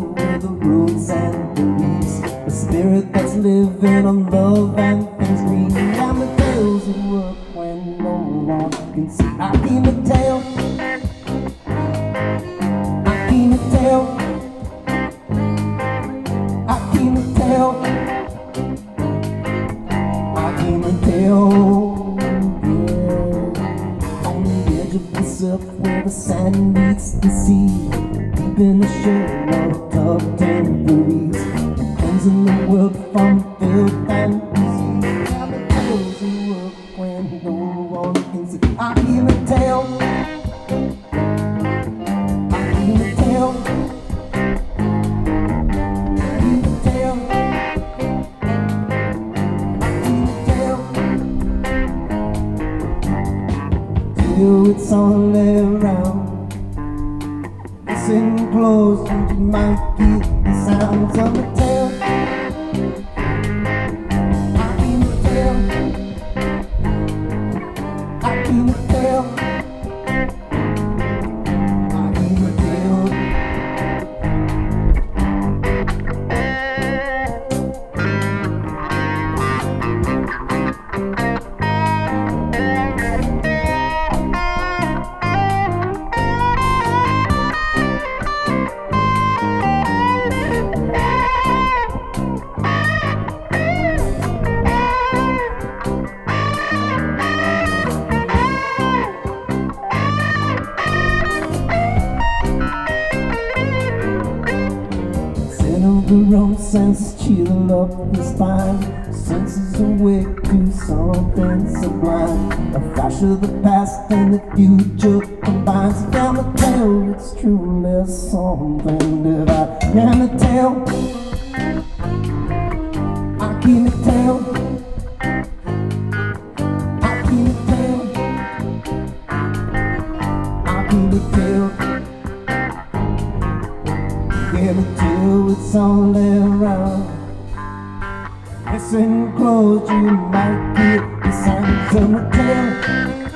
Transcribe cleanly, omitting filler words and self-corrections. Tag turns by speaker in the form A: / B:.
A: with the roots and beliefs, the spirit that's living on love and things green. And the tales that work when no one can see. I keep a tale, I keep a tale, I keep a tale, I keep a tale. The surf where the sand meets the sea, deep in the shell of temporaries, cleansing the world from filth and disease. Now the tales that work when no one can see. I hear a tale, I hear a tale, I hear a tale, I hear a tale. Till it's all around. Listen close and you might get the sounds of a tale. I hear a tale, I hear a tale, I hear a tale. The wrong sense chill up the spine, senses awake to something sublime. A flash of the past and the future combines. Down the tale, it's truly something that I can't tell. I can't tell, I can't tell, I can't tell. Till it's all around. Listen close, you might get the sounds of a tale.